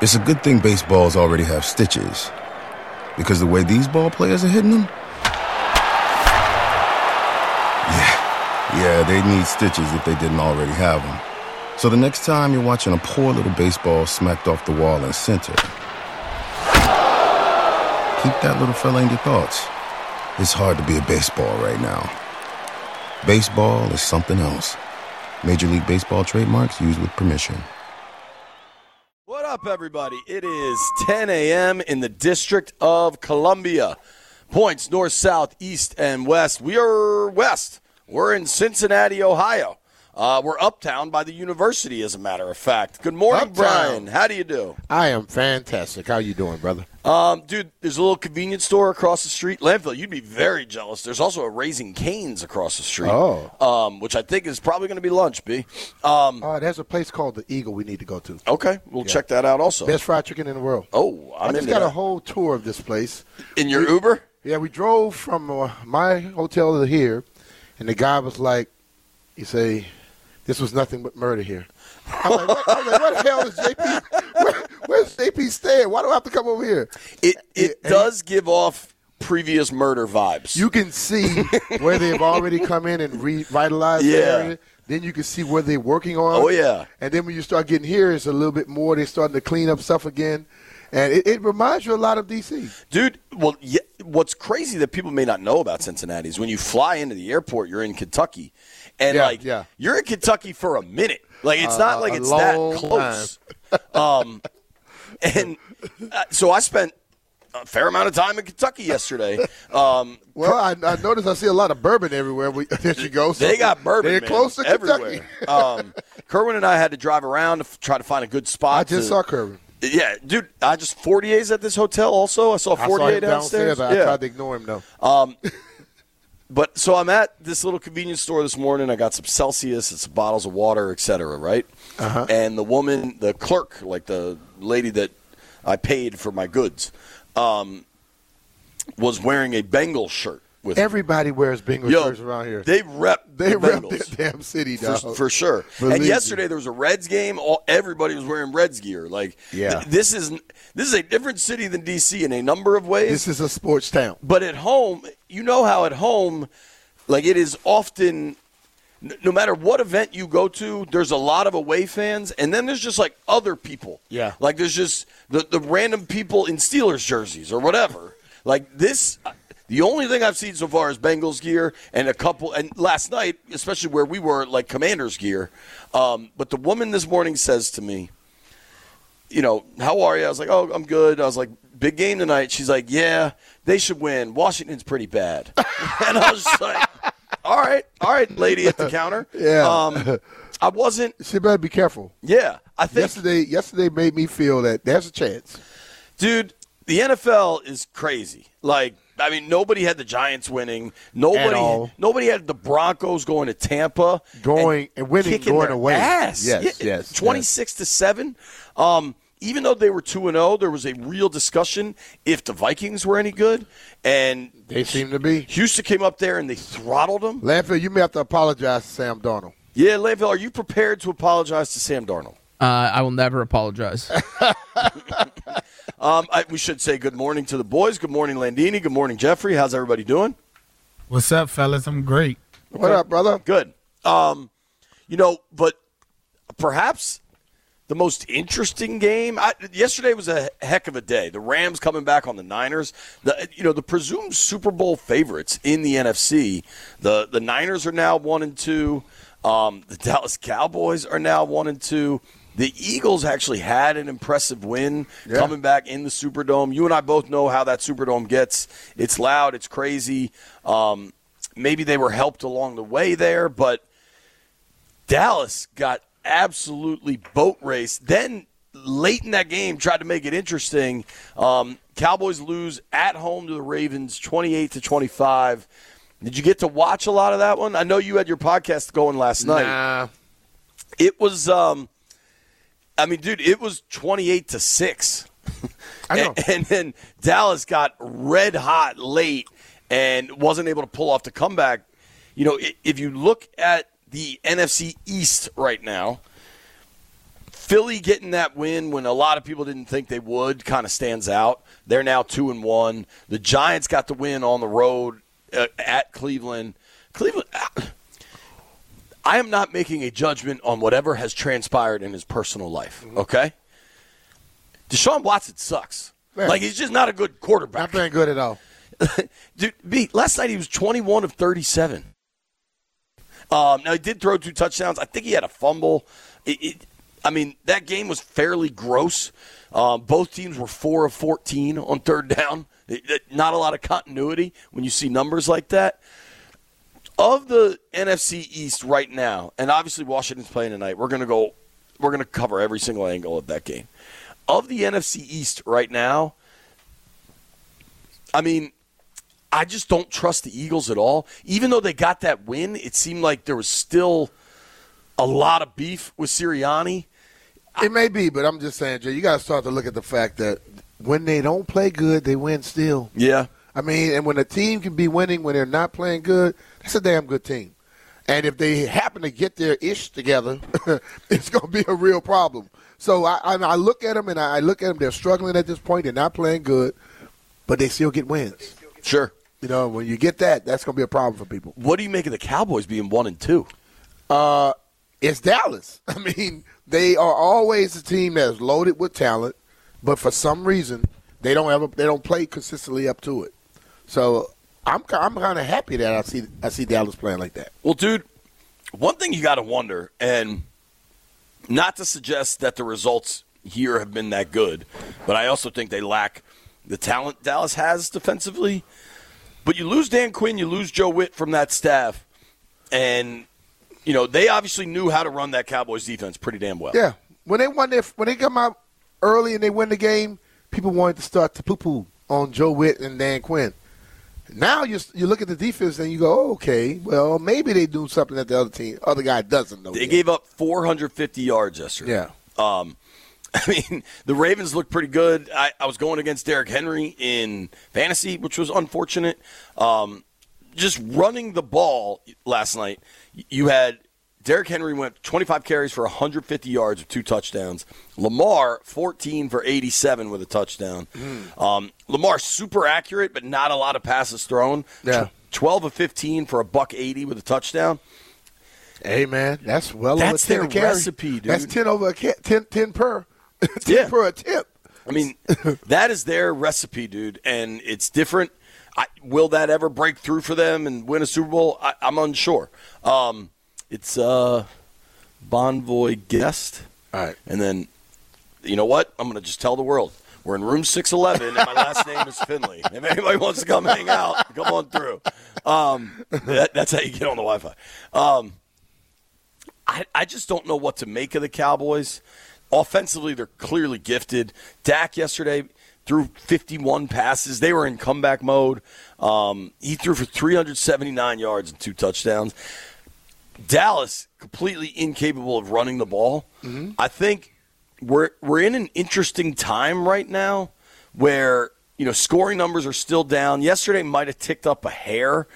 It's a good thing baseballs already have stitches, because the way these ball players are hitting them, yeah, they need stitches if they didn't already have them. So the next time you're watching a poor little baseball smacked off the wall in center, keep that little fella in your thoughts. It's hard to be a baseball right now. Baseball is something else. Major League Baseball trademarks used with permission. What up, everybody? It is 10 a.m. in the District of Columbia. Points north, south, east, and west. We are west. We're in Cincinnati, Ohio. We're uptown by the university, as a matter of fact. Good morning, Uptown. Brian. How do you do? I am fantastic. How you doing, brother? Dude, there's a little convenience store across the street. Landfill, you'd be very jealous. There's also a Raising Cane's across the street. Which I think is probably going to be lunch, B. There's a place called The Eagle we need to go to. Okay, we'll check that out also. Best fried chicken in the world. Oh, I just got a whole tour of this place. In your Uber? Yeah, we drove from my hotel to here, and the guy was like, he say, this was nothing but murder here. I'm like, what the hell is JP? Where's JP staying? Why do I have to come over here? It does give off previous murder vibes. You can see where they've already come in and revitalized the area. Then you can see where they're working on. Oh, yeah. And then when you start getting here, it's a little bit more. They're starting to clean up stuff again. And it reminds you a lot of D.C. Dude, well, what's crazy that people may not know about Cincinnati is when you fly into the airport, you're in Kentucky. And, you're in Kentucky for a minute. Like, it's not like it's that close. So I spent a fair amount of time in Kentucky yesterday. I noticed I see a lot of bourbon everywhere. There you go. So they got bourbon, they're close to everywhere. Kentucky. Kerwin and I had to drive around to try to find a good spot. I just saw Kerwin. Yeah, dude, I just 48's at this hotel also. I saw 48 downstairs. I tried to ignore him, though. But so I'm at this little convenience store this morning. I got some Celsius and some bottles of water, et cetera, right? Uh-huh. And the woman, the clerk, like the lady that I paid for my goods, was wearing a Bengals shirt. Everybody wears Bengals shirts around here. They rep that damn city, dog. For sure. Believe and yesterday me. there was a Reds game. Everybody was wearing Reds gear. Like, this is a different city than D.C. in a number of ways. This is a sports town. But at home, you know how at home, like it is often, no matter what event you go to, there's a lot of away fans, and then there's just like other people. Yeah. Like there's just the random people in Steelers jerseys or whatever. Like this. The only thing I've seen so far is Bengals gear and a couple, and last night, especially where we were, like Commanders gear. But the woman this morning says to me, how are you? I was like, oh, I'm good. I was like, big game tonight. She's like, yeah, they should win. Washington's pretty bad. And I was just like, all right, lady at the counter. Yeah. I wasn't. She better be careful. Yeah. I think yesterday made me feel that there's a chance. Dude, the NFL is crazy. Like, I mean, nobody had the Giants winning. Nobody had the Broncos going to Tampa. Going and winning, going away. Ass. Yes. 26-7. Even though they were 2-0, there was a real discussion if the Vikings were any good. And they seem to be. Houston came up there and they throttled them. Landfill, you may have to apologize to Sam Darnold. Yeah, Landfill, are you prepared to apologize to Sam Darnold? I will never apologize. We should say good morning to the boys. Good morning, Landini. Good morning, Jeffrey. How's everybody doing? What's up, fellas? I'm great. What up, brother? Good. But perhaps the most interesting game. Yesterday was a heck of a day. The Rams coming back on the Niners. The presumed Super Bowl favorites in the NFC. The Niners are now 1-2. The Dallas Cowboys are now 1-2. The Eagles actually had an impressive win coming back in the Superdome. You and I both know how that Superdome gets. It's loud. It's crazy. Maybe they were helped along the way there, but Dallas got absolutely boat raced. Then late in that game, tried to make it interesting. Cowboys lose at home to the Ravens 28-25. Did you get to watch a lot of that one? I know you had your podcast going last night. Nah. It was it was 28-6. I know. And then Dallas got red hot late and wasn't able to pull off the comeback. If you look at the NFC East right now, Philly getting that win when a lot of people didn't think they would kind of stands out. They're now 2-1. The Giants got the win on the road at Cleveland. I am not making a judgment on whatever has transpired in his personal life, okay? Deshaun Watson sucks. Yeah. Like, he's just not a good quarterback. Not playing good at all. Dude, last night he was 21 of 37. Now, he did throw 2 touchdowns. I think he had a fumble. That game was fairly gross. Both teams were 4 of 14 on third down. Not a lot of continuity when you see numbers like that. Of the NFC East right now, and obviously Washington's playing tonight, we're going to cover every single angle of that game. Of the NFC East right now, I just don't trust the Eagles at all. Even though they got that win, it seemed like there was still a lot of beef with Sirianni. It may be, but I'm just saying, Jay, you got to start to look at the fact that when they don't play good, they win still. Yeah. And when a team can be winning when they're not playing good, that's a damn good team. And if they happen to get their ish together, it's going to be a real problem. So I look at them, they're struggling at this point. They're not playing good, but they still get wins. Sure. When you get that, that's going to be a problem for people. What do you make of the Cowboys being 1-2? It's Dallas. They are always a team that's loaded with talent, but for some reason they don't play consistently up to it. So I'm kind of happy that I see Dallas playing like that. Well, dude, one thing you got to wonder, and not to suggest that the results here have been that good, but I also think they lack the talent Dallas has defensively. But you lose Dan Quinn, you lose Joe Witt from that staff, and they obviously knew how to run that Cowboys defense pretty damn well. Yeah, when they come out early and they win the game, people wanted to start to poo-poo on Joe Witt and Dan Quinn. Now you look at the defense and you go, oh, okay, well, maybe they do something that the other guy doesn't know. They gave up 450 yards yesterday. Yeah. The Ravens looked pretty good. I was going against Derrick Henry in fantasy, which was unfortunate. Just running the ball last night, you had Derrick Henry went 25 carries for 150 yards with 2 touchdowns. Lamar, 14 for 87 with a touchdown. Lamar, super accurate, but not a lot of passes thrown. Yeah. 12 of 15 for $180 with a touchdown. Hey, man, that's over 10 their a carry. recipe, dude. That's 10 over 10 per. 10 per attempt. That is their recipe, dude, and it's different. Will that ever break through for them and win a Super Bowl? I'm unsure. It's Bonvoy Guest. All right. And then, you know what? I'm going to just tell the world. We're in room 611, and my last name is Finley. If anybody wants to come hang out, come on through. That's how you get on the Wi-Fi. I just don't know what to make of the Cowboys. Offensively, they're clearly gifted. Dak yesterday threw 51 passes. They were in comeback mode. He threw for 379 yards and 2 touchdowns. Dallas, completely incapable of running the ball. Mm-hmm. I think we're in an interesting time right now where, scoring numbers are still down. Yesterday might have ticked up a hair.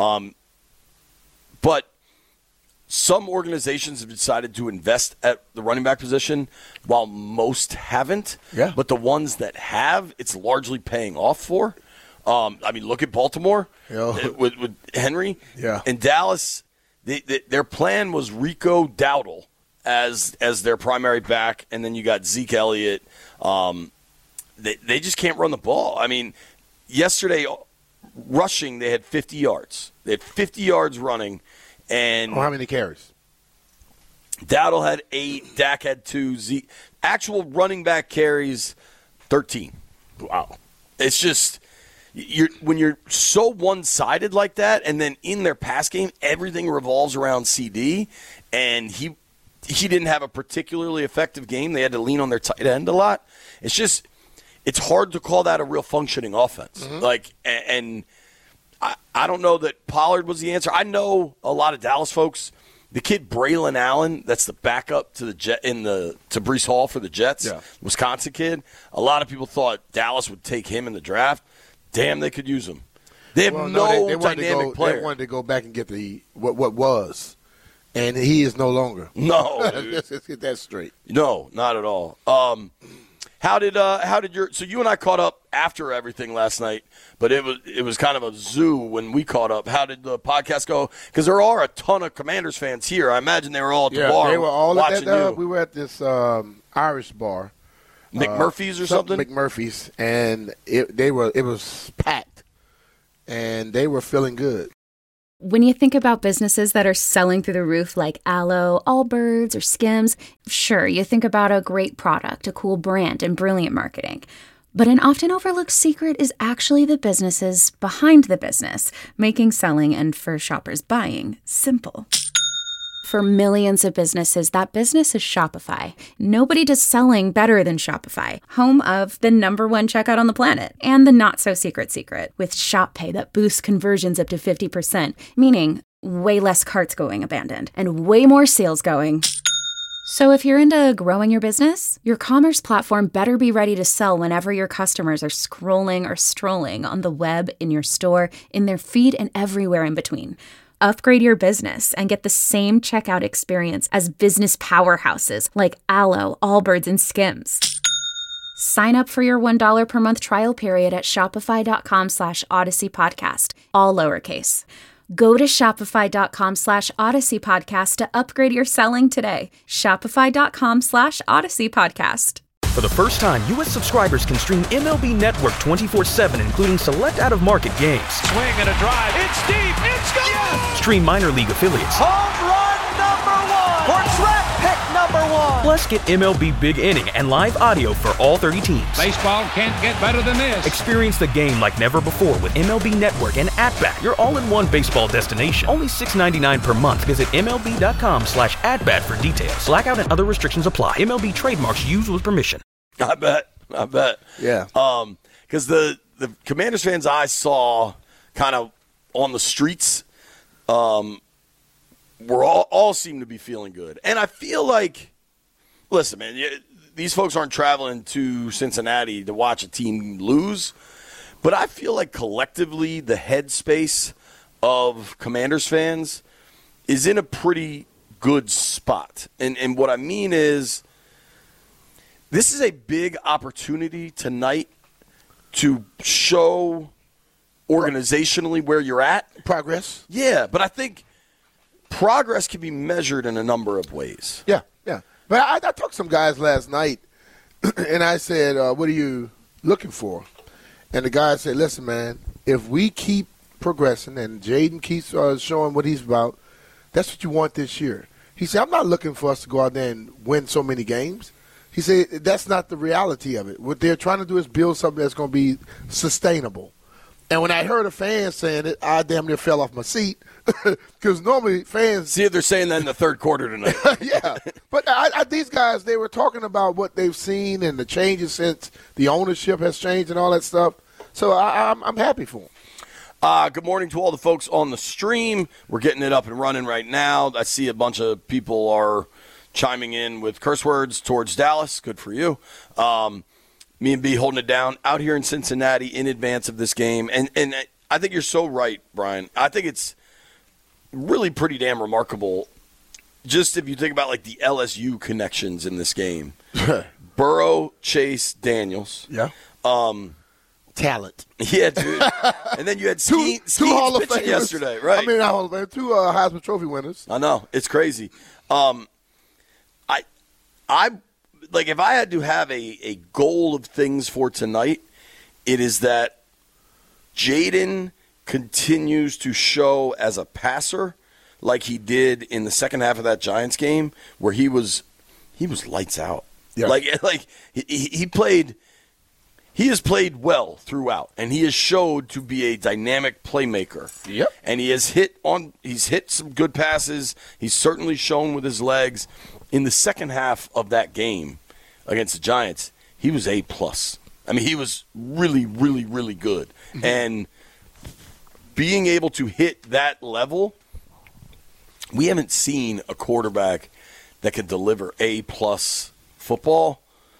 But some organizations have decided to invest at the running back position while most haven't. Yeah. But the ones that have, it's largely paying off for. Look at Baltimore with Henry. Yeah. And Dallas, their plan was Rico Dowdle as their primary back, and then you got Zeke Elliott. They just can't run the ball. Yesterday, rushing, they had 50 yards. They had 50 yards running. And how many carries? Dowdle had 8. Dak had 2. Zeke, actual running back carries, 13. Wow. It's just when you're so one-sided like that, and then in their pass game, everything revolves around CD, and he didn't have a particularly effective game. They had to lean on their tight end a lot. It's hard to call that a real functioning offense. Mm-hmm. I don't know that Pollard was the answer. I know a lot of Dallas folks. The kid Braylon Allen, that's the backup to to Breece Hall for the Jets, Wisconsin kid. A lot of people thought Dallas would take him in the draft. Damn, they could use him. They have they dynamic player. They wanted to go back and get what was. and he is no longer. No. Let's get that straight. No, not at all. How did so you and I caught up after everything last night, but it was kind of a zoo when we caught up. How did the podcast go? Because there are a ton of Commanders fans here. I imagine they were all at the bar they were all watching at that, you. we were at this Irish bar. McMurphy's or something? McMurphy's, and it was packed, and they were feeling good. When you think about businesses that are selling through the roof like Aloe, Allbirds, or Skims, sure, you think about a great product, a cool brand, and brilliant marketing. But an often overlooked secret is actually the businesses behind the business, making selling and for shoppers buying simple. For millions of businesses, that business is Shopify. Nobody does selling better than Shopify, home of the #1 checkout on the planet, and the not-so-secret secret, with Shop Pay that boosts conversions up to 50%, meaning way less carts going abandoned, and way more sales going. So if you're into growing your business, your commerce platform better be ready to sell whenever your customers are scrolling or strolling on the web, in your store, in their feed, and everywhere in between. Upgrade your business and get the same checkout experience as business powerhouses like Aloe, Allbirds, and Skims. Sign up for your $1 per month trial period at shopify.com/Odyssey Podcast, all lowercase. Go to shopify.com/Odyssey Podcast to upgrade your selling today. Shopify.com/Odyssey Podcast. For the first time, U.S. subscribers can stream MLB Network 24/7, including select out-of-market games. Swing and a drive. It's deep. It's gone. Yes! Stream minor league affiliates. Home run #1. Or draft pick #1. Plus, get MLB Big Inning and live audio for all 30 teams. Baseball can't get better than this. Experience the game like never before with MLB Network and At-Bat, your all-in-one baseball destination. Only $6.99 per month. Visit MLB.com/AtBat for details. Blackout and other restrictions apply. MLB trademarks used with permission. I bet. Yeah. Because the Commanders fans I saw kind of on the streets were all seem to be feeling good. And I feel like, listen, man, these folks aren't traveling to Cincinnati to watch a team lose, but I feel like collectively the headspace of Commanders fans is in a pretty good spot. And what I mean is, this is a big opportunity tonight to show organizationally where you're at. Progress. Yeah, but I think progress can be measured in a number of ways. Yeah. But I talked to some guys last night, and I said, what are you looking for? And the guy said, listen, man, if we keep progressing and Jaden keeps showing what he's about, that's what you want this year. He said, I'm not looking for us to go out there and win so many games. He said that's not the reality of it. What they're trying to do is build something that's going to be sustainable. And when I heard a fan saying it, I damn near fell off my seat because normally fans – See if they're saying that in the third quarter tonight. Yeah. But these guys, they were talking about what they've seen and the changes since the ownership has changed and all that stuff. So I'm happy for them. Good morning to all the folks on the stream. We're getting it up and running right now. I see a bunch of people are – chiming in with curse words towards Dallas. Good for you. Me and B holding it down out here in Cincinnati in advance of this game. And I think you're so right, Brian. I think it's really pretty damn remarkable just if you think about like the LSU connections in this game. Burrow, Chase, Daniels. Yeah. Talent. Yeah, dude. And then you had two Hall of pitching Famers yesterday, right? I mean, not Hall of Famers, two Heisman Trophy winners. I know. It's crazy. I like if I had to have a goal of things for tonight, it is that Jaden continues to show as a passer like he did in the second half of that Giants game where he was lights out. Yeah. Like he played he has played well throughout, and he has showed to be a dynamic playmaker. Yep. And he's hit some good passes. He's certainly shown with his legs. In the second half of that game against the Giants, he was A+. I mean, he was really, really, really good. Mm-hmm. And being able to hit that level, we haven't seen a quarterback that can deliver A+ football.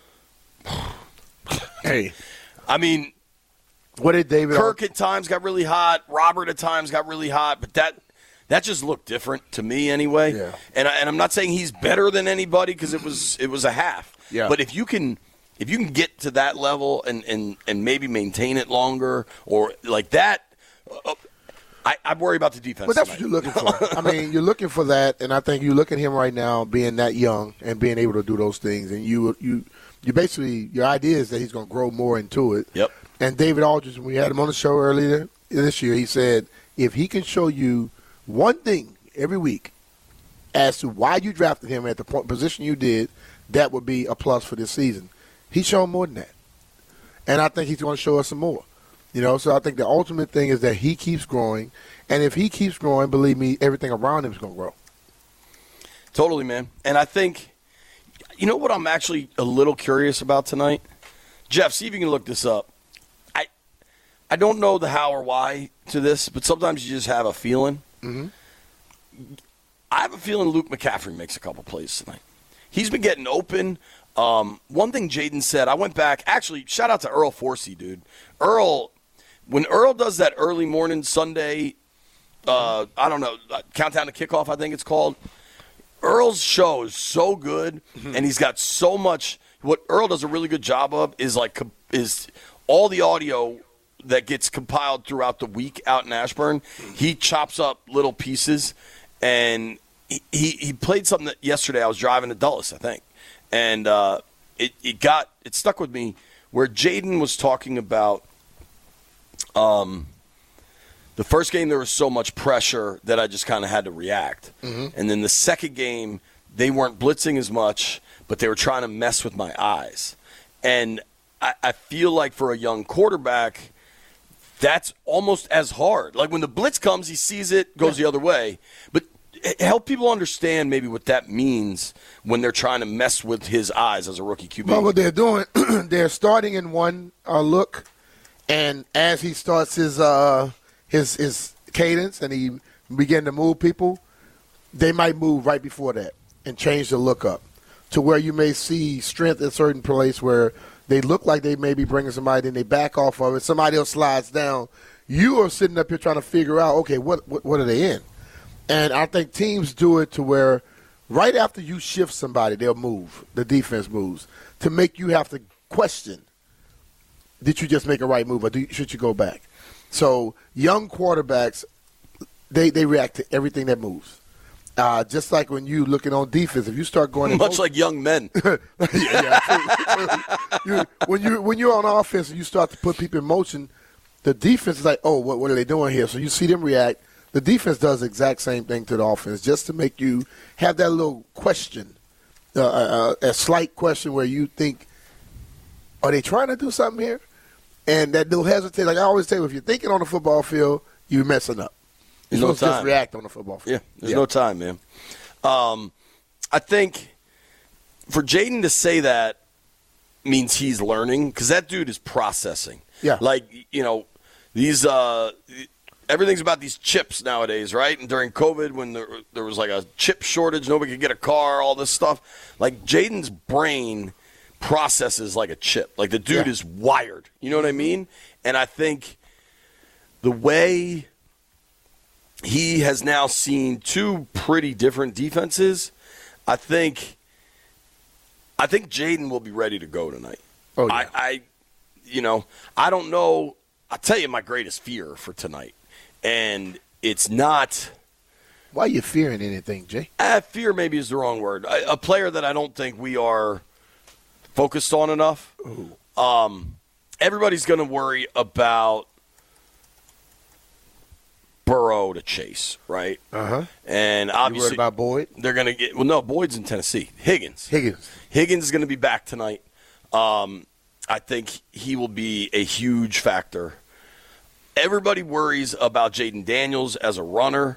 Hey. I mean, what did David Kirk at times got really hot. Robert at times got really hot. But That just looked different to me anyway. Yeah. And I'm not saying he's better than anybody because it was a half. Yeah. But if you can get to that level and maybe maintain it longer or like that, I worry about the defense. But that's tonight. what you're looking for. I mean, you're looking for that, and I think you look at him right now being that young and being able to do those things, and you basically, your idea is that he's going to grow more into it. Yep. And David Aldridge, when we had him on the show earlier this year, he said if he can show you one thing every week as to why you drafted him at the position you did, that would be a plus for this season. He's shown more than that. And I think he's going to show us some more. So I think the ultimate thing is that he keeps growing. And if he keeps growing, believe me, everything around him is going to grow. Totally, man. And I think, you know what I'm actually a little curious about tonight? Jeff, see if you can look this up. I don't know the how or why to this, but sometimes you just have a feeling. Mm-hmm. I have a feeling Luke McCaffrey makes a couple plays tonight. He's been getting open. One thing Jaden said, I went back. Actually, shout out to Earl Forsey, dude. When Earl does that early morning Sunday, I don't know, countdown to kickoff, I think it's called. Earl's show is so good, and he's got so much. What Earl does a really good job of is all the audio that gets compiled throughout the week out in Ashburn. He chops up little pieces, and he played something that yesterday. I was driving to Dulles, I think, and it stuck with me where Jaden was talking about the first game there was so much pressure that I just kind of had to react, and then the second game they weren't blitzing as much, but they were trying to mess with my eyes, and I feel like for a young quarterback, that's almost as hard. Like when the blitz comes, he sees it, goes the other way. But help people understand maybe what that means when they're trying to mess with his eyes as a rookie QB. Well, what they're doing, they're starting in one look, and as he starts his cadence and he begin to move people, they might move right before that and change the look up to where you may see strength in a certain place where they look like they may be bringing somebody, then they back off of it. Somebody else slides down. You are sitting up here trying to figure out, okay, what are they in? And I think teams do it to where right after you shift somebody, they'll move. The defense moves to make you have to question, did you just make a right move or should you go back? So young quarterbacks, they react to everything that moves. Just like when you looking on defense, if you start going much like young men. When you're on offense and you start to put people in motion, the defense is like, oh, what are they doing here? So you see them react. The defense does the exact same thing to the offense, just to make you have that little question, a slight question where you think, are they trying to do something here? And that little hesitate, like I always say, if you're thinking on the football field, you're messing up. You're supposed to just react on the football field. Yeah, there's no time, man. I think for Jaden to say that means he's learning because that dude is processing. Yeah. Like, these everything's about these chips nowadays, right? And during COVID when there was like a chip shortage, nobody could get a car, all this stuff. Like Jaden's brain processes like a chip. Like the dude is wired. You know what I mean? And I think the way he has now seen two pretty different defenses, I think Jaden will be ready to go tonight. Oh, yeah. I don't know. I'll tell you my greatest fear for tonight. And it's not. Why are you fearing anything, Jay? Fear maybe is the wrong word. A player that I don't think we are focused on enough. Everybody's going to worry about Burrow to Chase, right? And obviously, you worried about Boyd? They're going to get. Well, no, Boyd's in Tennessee. Higgins is going to be back tonight. I think he will be a huge factor. Everybody worries about Jaden Daniels as a runner.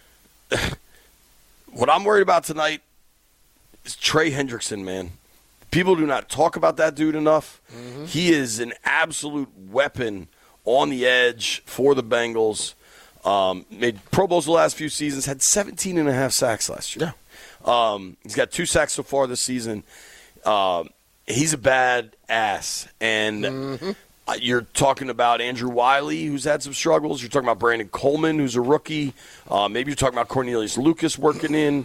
What I'm worried about tonight is Trey Hendrickson, man. People do not talk about that dude enough. He is an absolute weapon on the edge for the Bengals. Made Pro Bowls the last few seasons, had 17.5 sacks last year. Yeah. He's got 2 sacks so far this season. He's a bad ass. And You're talking about Andrew Wiley, who's had some struggles. You're talking about Brandon Coleman, who's a rookie. Maybe you're talking about Cornelius Lucas working in.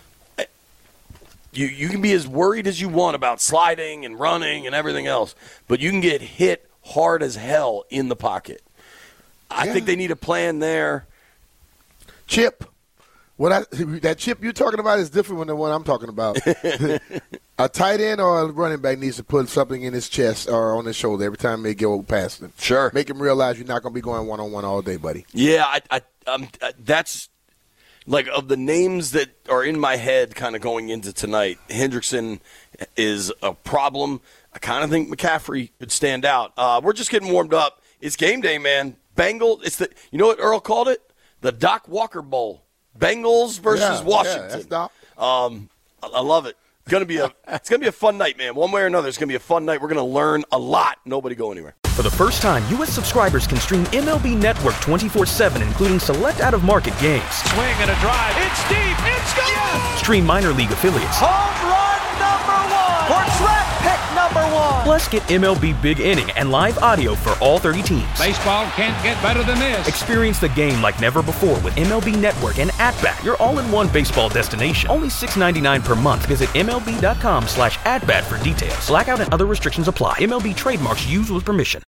You can be as worried as you want about sliding and running and everything else, but you can get hit hard as hell in the pocket. I think they need a plan there. Chip. That chip you're talking about is different than the one I'm talking about. A tight end or a running back needs to put something in his chest or on his shoulder every time they go past him. Sure. Make him realize you're not going to be going one-on-one all day, buddy. Yeah, that's like of the names that are in my head kind of going into tonight, Hendrickson is a problem. I kind of think McCaffrey could stand out. We're just getting warmed up. It's game day, man. Bengals, you know what Earl called it? The Doc Walker Bowl. Bengals versus Washington. Yeah, that's Doc. I love it. It's gonna be a fun night, man. One way or another, it's gonna be a fun night. We're gonna learn a lot. Nobody go anywhere. For the first time, U.S. subscribers can stream MLB Network 24/7, including select out-of-market games. Swing and a drive. It's deep. It's gone. Yes! Stream minor league affiliates. Home run number 1. For track pick number 1. Plus, get MLB Big Inning and live audio for all 30 teams. Baseball can't get better than this. Experience the game like never before with MLB Network and At-Bat, your all-in-one baseball destination. Only $6.99 per month. Visit MLB.com/AtBat for details. Blackout and other restrictions apply. MLB trademarks used with permission.